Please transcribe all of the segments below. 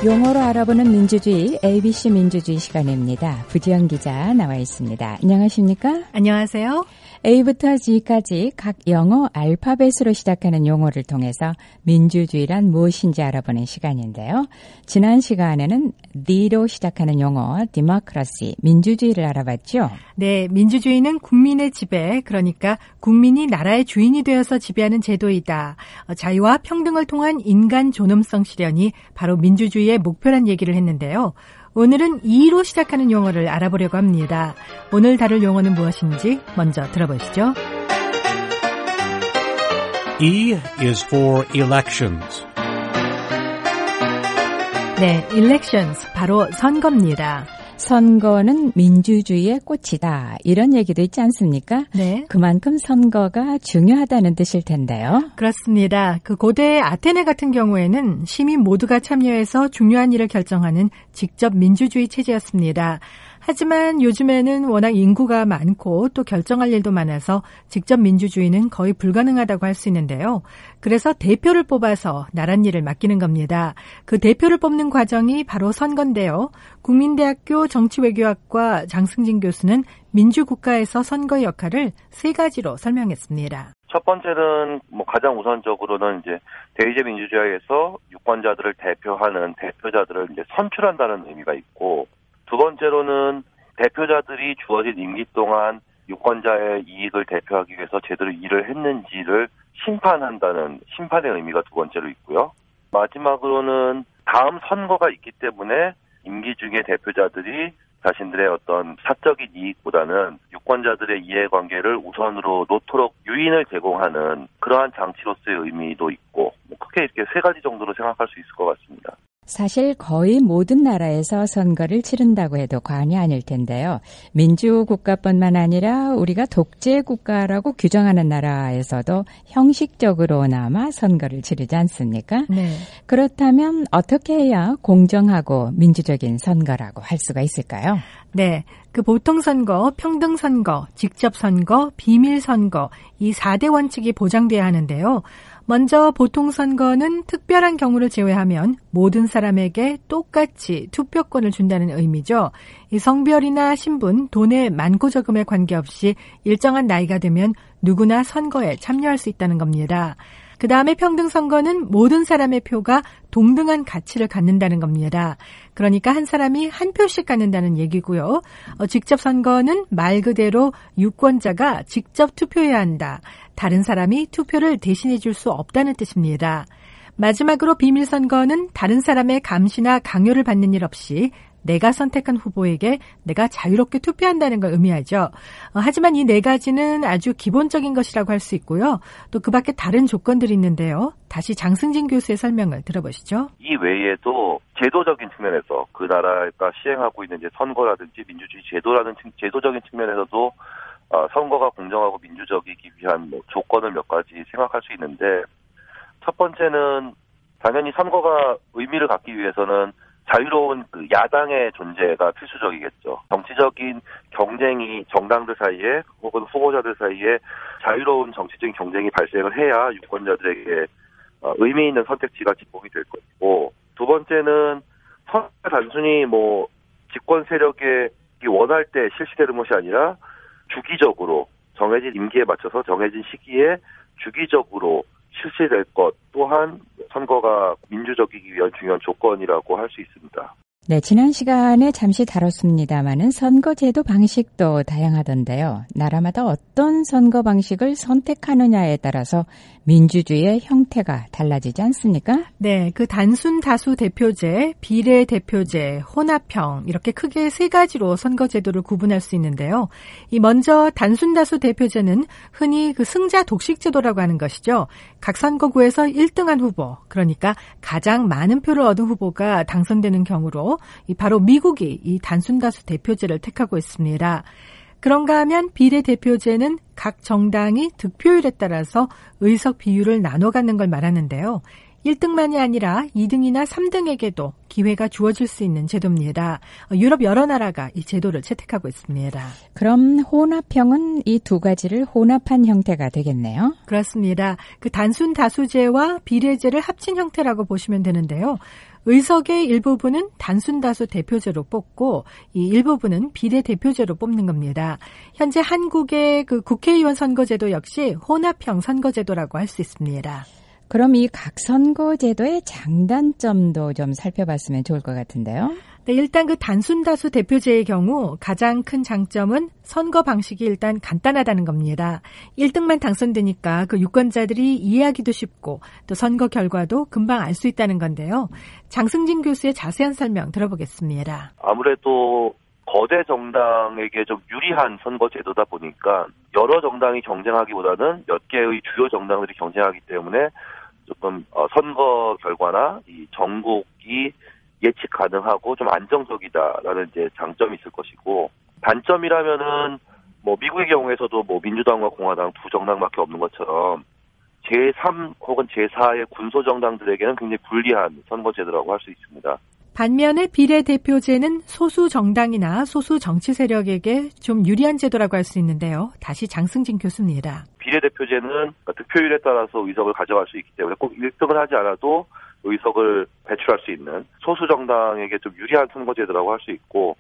용어로 알아보는 민주주의, ABC 민주주의 시간입니다. 부지영 기자 나와 있습니다. 안녕하십니까? 안녕하세요. A부터 G까지 각 영어 알파벳으로 시작하는 용어를 통해서 민주주의란 무엇인지 알아보는 시간인데요. 지난 시간에는 D로 시작하는 용어, democracy, 민주주의를 알아봤죠? 네, 민주주의는 국민의 지배, 그러니까 국민이 나라의 주인이 되어서 지배하는 제도이다. 자유와 평등을 통한 인간 존엄성 실현이 바로 민주주의의 목표란 얘기를 했는데요. 오늘은 E로 시작하는 용어를 알아보려고 합니다. 오늘 다룰 용어는 무엇인지 먼저 들어보시죠. E is for elections. 네, elections, 바로 선거입니다. 선거는 민주주의의 꽃이다. 이런 얘기도 있지 않습니까? 네. 그만큼 선거가 중요하다는 뜻일 텐데요. 그렇습니다. 그 고대 아테네 같은 경우에는 시민 모두가 참여해서 중요한 일을 결정하는 직접 민주주의 체제였습니다. 하지만 요즘에는 워낙 인구가 많고 또 결정할 일도 많아서 직접 민주주의는 거의 불가능하다고 할 수 있는데요. 그래서 대표를 뽑아서 나랏일을 맡기는 겁니다. 그 대표를 뽑는 과정이 바로 선거인데요. 국민대학교 정치외교학과 장승진 교수는 민주국가에서 선거의 역할을 세 가지로 설명했습니다. 첫 번째는 가장 우선적으로는 이제 대의제 민주주의에서 유권자들을 대표하는 대표자들을 이제 선출한다는 의미가 있고, 두 번째로는 대표자들이 주어진 임기 동안 유권자의 이익을 대표하기 위해서 제대로 일을 했는지를 심판한다는 심판의 의미가 두 번째로 있고요. 마지막으로는 다음 선거가 있기 때문에 임기 중에 대표자들이 자신들의 어떤 사적인 이익보다는 유권자들의 이해관계를 우선으로 놓도록 유인을 제공하는 그러한 장치로서의 의미도 있고, 크게 이렇게 세 가지 정도로 생각할 수 있을 것 같습니다. 사실 거의 모든 나라에서 선거를 치른다고 해도 과언이 아닐 텐데요. 민주국가뿐만 아니라 우리가 독재국가라고 규정하는 나라에서도 형식적으로나마 선거를 치르지 않습니까? 네. 그렇다면 어떻게 해야 공정하고 민주적인 선거라고 할 수가 있을까요? 네. 그 보통선거, 평등선거, 직접선거, 비밀선거 이 4대 원칙이 보장돼야 하는데요. 먼저 보통선거는 특별한 경우를 제외하면 모든 사람에게 똑같이 투표권을 준다는 의미죠. 이 성별이나 신분, 돈의 많고 적음에 관계없이 일정한 나이가 되면 누구나 선거에 참여할 수 있다는 겁니다. 그 다음에 평등선거는 모든 사람의 표가 동등한 가치를 갖는다는 겁니다. 그러니까 한 사람이 한 표씩 갖는다는 얘기고요. 직접선거는 말 그대로 유권자가 직접 투표해야 한다. 다른 사람이 투표를 대신해 줄 수 없다는 뜻입니다. 마지막으로 비밀선거는 다른 사람의 감시나 강요를 받는 일 없이 내가 선택한 후보에게 내가 자유롭게 투표한다는 걸 의미하죠. 하지만 이 네 가지는 아주 기본적인 것이라고 할 수 있고요. 또 그 밖에 다른 조건들이 있는데요. 다시 장승진 교수의 설명을 들어보시죠. 이 외에도 제도적인 측면에서 그 나라가 시행하고 있는 이제 선거라든지 민주주의 제도라는 제도적인 측면에서도 선거가 공정하고 민주적이기 위한 조건을 몇 가지 생각할 수 있는데, 첫 번째는 당연히 선거가 의미를 갖기 위해서는 자유로운 그 야당의 존재가 필수적이겠죠. 정치적인 경쟁이 정당들 사이에 혹은 후보자들 사이에 자유로운 정치적인 경쟁이 발생을 해야 유권자들에게 의미 있는 선택지가 제공이 될 것이고, 두 번째는 선거가 단순히 집권 세력이 원할 때 실시되는 것이 아니라 주기적으로 정해진 임기에 맞춰서 정해진 시기에 주기적으로 실시될 것 또한 선거가 민주적이기 위한 중요한 조건이라고 할 수 있습니다. 네, 지난 시간에 잠시 다뤘습니다마는 선거제도 방식도 다양하던데요. 나라마다 어떤 선거 방식을 선택하느냐에 따라서 민주주의의 형태가 달라지지 않습니까? 네, 그 단순 다수 대표제, 비례 대표제, 혼합형 이렇게 크게 세 가지로 선거제도를 구분할 수 있는데요. 이 먼저 단순 다수 대표제는 흔히 그 승자 독식 제도라고 하는 것이죠. 각 선거구에서 1등한 후보, 그러니까 가장 많은 표를 얻은 후보가 당선되는 경우로 바로 미국이 이 단순 다수 대표제를 택하고 있습니다. 그런가 하면 비례대표제는 각 정당이 득표율에 따라서 의석 비율을 나눠 갖는 걸 말하는데요. 1등만이 아니라 2등이나 3등에게도 기회가 주어질 수 있는 제도입니다. 유럽 여러 나라가 이 제도를 채택하고 있습니다. 그럼 혼합형은 이 두 가지를 혼합한 형태가 되겠네요. 그렇습니다. 그 단순 다수제와 비례제를 합친 형태라고 보시면 되는데요. 의석의 일부분은 단순 다수 대표제로 뽑고 이 일부분은 비례 대표제로 뽑는 겁니다. 현재 한국의 그 국회의원 선거제도 역시 혼합형 선거제도라고 할 수 있습니다. 그럼 이 각 선거제도의 장단점도 좀 살펴봤으면 좋을 것 같은데요. 네, 일단 그 단순 다수 대표제의 경우 가장 큰 장점은 선거 방식이 일단 간단하다는 겁니다. 1등만 당선되니까 그 유권자들이 이해하기도 쉽고 또 선거 결과도 금방 알 수 있다는 건데요. 장승진 교수의 자세한 설명 들어보겠습니다. 아무래도 거대 정당에게 좀 유리한 선거 제도다 보니까 여러 정당이 경쟁하기보다는 몇 개의 주요 정당들이 경쟁하기 때문에 조금 선거 결과나 이 정국이 예측 가능하고 좀 안정적이다라는 이제 장점이 있을 것이고, 단점이라면은 뭐 미국의 경우에서도 뭐 민주당과 공화당 두 정당밖에 없는 것처럼 제3 혹은 제4의 군소 정당들에게는 굉장히 불리한 선거제도라고 할 수 있습니다. 반면에 비례대표제는 소수 정당이나 소수 정치 세력에게 좀 유리한 제도라고 할 수 있는데요. 다시 장승진 교수입니다. 비례대표제는 득표율에 따라서 의석을 가져갈 수 있기 때문에 꼭 1등을 하지 않아도 의석을 배출할 수 있는 소수 정당에게 좀 유리한 선거제도라고 할 수 있고,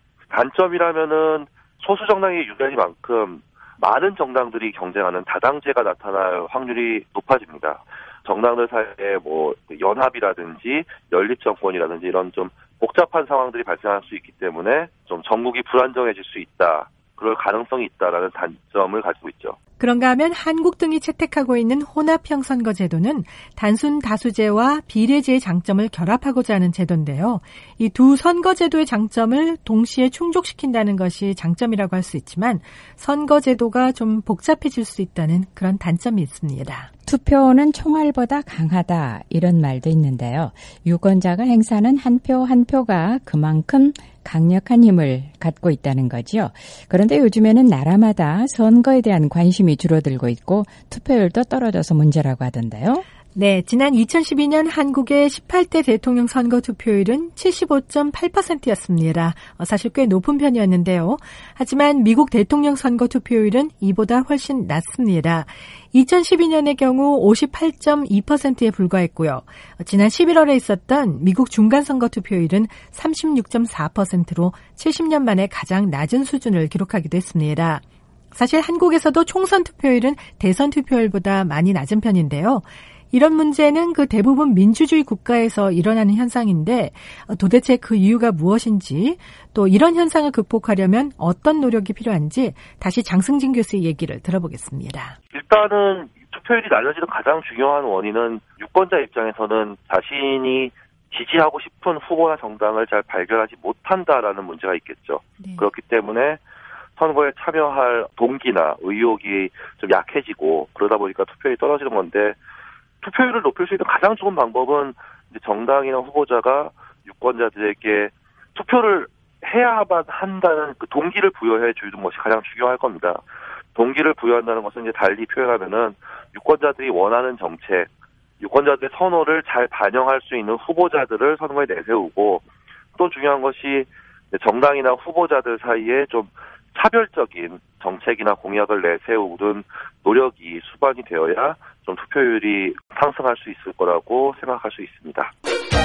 단점이라면은 소수 정당이 유리한 만큼 많은 정당들이 경쟁하는 다당제가 나타날 확률이 높아집니다. 정당들 사이에 뭐 연합이라든지 연립정권이라든지 이런 좀 복잡한 상황들이 발생할 수 있기 때문에 좀 전국이 불안정해질 수 있다, 그럴 가능성이 있다라는 단점을 가지고 있죠. 그런가 하면 한국 등이 채택하고 있는 혼합형 선거제도는 단순 다수제와 비례제의 장점을 결합하고자 하는 제도인데요. 이 두 선거제도의 장점을 동시에 충족시킨다는 것이 장점이라고 할 수 있지만 선거제도가 좀 복잡해질 수 있다는 그런 단점이 있습니다. 투표는 총알보다 강하다, 이런 말도 있는데요. 유권자가 행사하는 한 표 한 표가 그만큼 강력한 힘을 갖고 있다는 거죠. 그런데 요즘에는 나라마다 선거에 대한 관심이 줄어들고 있고 투표율도 떨어져서 문제라고 하던데요. 네, 지난 2012년 한국의 18대 대통령 선거 투표율은 75.8%였습니다. 사실 꽤 높은 편이었는데요. 하지만 미국 대통령 선거 투표율은 이보다 훨씬 낮습니다. 2012년의 경우 58.2%에 불과했고요. 지난 11월에 있었던 미국 중간선거 투표율은 36.4%로 70년 만에 가장 낮은 수준을 기록하기도 했습니다. 사실 한국에서도 총선 투표율은 대선 투표율보다 많이 낮은 편인데요. 이런 문제는 그 대부분 민주주의 국가에서 일어나는 현상인데 도대체 그 이유가 무엇인지, 또 이런 현상을 극복하려면 어떤 노력이 필요한지 다시 장승진 교수의 얘기를 들어보겠습니다. 일단은 투표율이 낮아지는 가장 중요한 원인은 유권자 입장에서는 자신이 지지하고 싶은 후보나 정당을 잘 발견하지 못한다라는 문제가 있겠죠. 네. 그렇기 때문에 선거에 참여할 동기나 의욕이 좀 약해지고 그러다 보니까 투표율이 떨어지는 건데, 투표율을 높일 수 있는 가장 좋은 방법은 이제 정당이나 후보자가 유권자들에게 투표를 해야만 한다는 그 동기를 부여해 주는 것이 가장 중요할 겁니다. 동기를 부여한다는 것은 이제 달리 표현하면은 유권자들이 원하는 정책, 유권자들의 선호를 잘 반영할 수 있는 후보자들을 선거에 내세우고, 또 중요한 것이 정당이나 후보자들 사이에 좀 차별적인 정책이나 공약을 내세우는 노력이 수반이 되어야 좀 투표율이 상승할 수 있을 거라고 생각할 수 있습니다.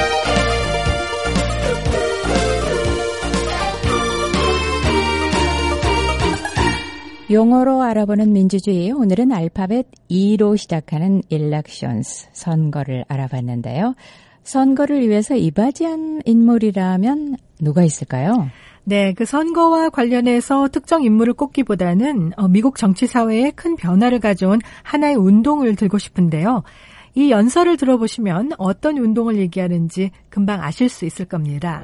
용어로 알아보는 민주주의, 오늘은 알파벳 E로 시작하는 elections, 선거를 알아봤는데요. 선거를 위해서 이바지한 인물이라면 누가 있을까요? 네, 그 선거와 관련해서 특정 인물을 꼽기보다는 미국 정치 사회에 큰 변화를 가져온 하나의 운동을 들고 싶은데요. 이 연설을 들어보시면 어떤 운동을 얘기하는지 금방 아실 수 있을 겁니다.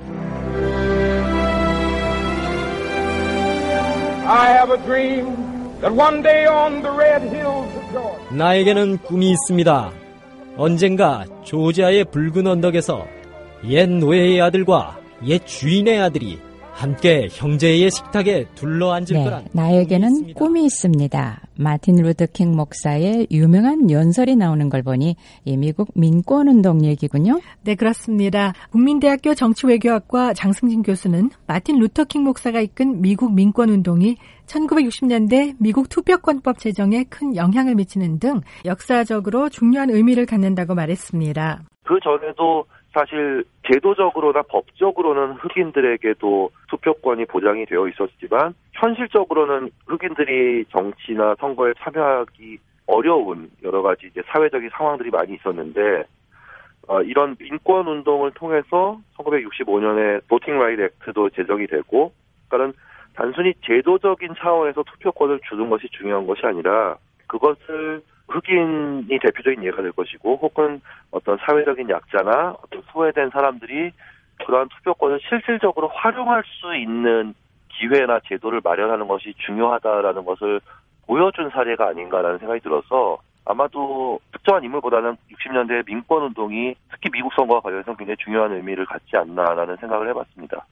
I have a dream that one day on the red hills of Georgia. 나에게는 꿈이 있습니다. 언젠가 조지아의 붉은 언덕에서 옛 노예의 아들과 옛 주인의 아들이 함께 형제의 식탁에 둘러앉을 네, 거란 나에게는 있습니다. 꿈이 있습니다. 마틴 루터 킹 목사의 유명한 연설이 나오는 걸 보니 이 미국 민권운동 얘기군요. 네, 그렇습니다. 국민대학교 정치외교학과 장승진 교수는 마틴 루터 킹 목사가 이끈 미국 민권운동이 1960년대 미국 투표권법 제정에 큰 영향을 미치는 등 역사적으로 중요한 의미를 갖는다고 말했습니다. 그 전에도 사실 제도적으로나 법적으로는 흑인들에게도 투표권이 보장이 되어 있었지만 현실적으로는 흑인들이 정치나 선거에 참여하기 어려운 여러 가지 이제 사회적인 상황들이 많이 있었는데 이런 민권 운동을 통해서 1965년에 보팅 라이트 액트도 제정이 되고, 그러니까는 단순히 제도적인 차원에서 투표권을 주는 것이 중요한 것이 아니라 그것을 흑인이 대표적인 예가 될 것이고, 혹은 어떤 사회적인 약자나 어떤 소외된 사람들이 그러한 투표권을 실질적으로 활용할 수 있는 기회나 제도를 마련하는 것이 중요하다라는 것을 보여준 사례가 아닌가라는 생각이 들어서 아마도 특정한 인물보다는 60년대 민권운동이 특히 미국 선거와 관련해서 굉장히 중요한 의미를 갖지 않나라는 생각을 해봤습니다.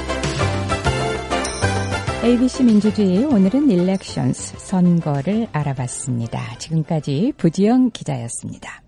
ABC 민주주의 오늘은 일렉션스 선거를 알아봤습니다. 지금까지 부지영 기자였습니다.